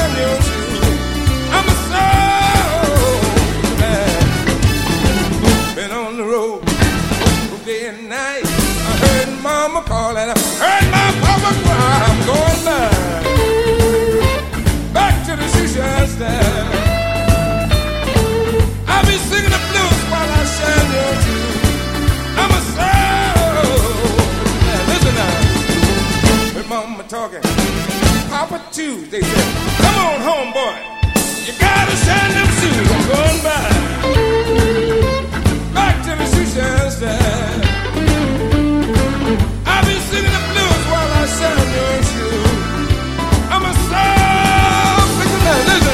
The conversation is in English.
shine your shoes. I'm a soul man. Been on the road day and night. I heard mama call and I heard my papa cry. I'm going back to the seashore stand. I'll be singing the blues while I shine your shoes. I'm a soul man. Listen now. With mama talking, Papa Tuesday said, come on home, boy. You gotta shine them shoes. I'm going back to the seashore stand. I'll be singing the blues while I shine your shoes. I'm a soul. Listen.